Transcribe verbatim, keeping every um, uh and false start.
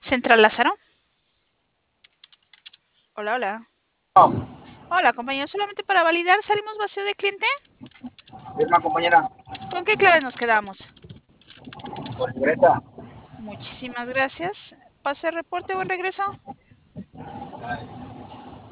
Central Lázaro. Hola, hola. No, Hola, compañero. Solamente para validar, ¿salimos vacío de cliente? firma compañera, ¿Con qué clave nos quedamos? por libreta. Muchísimas gracias. Pase reporte, buen regreso.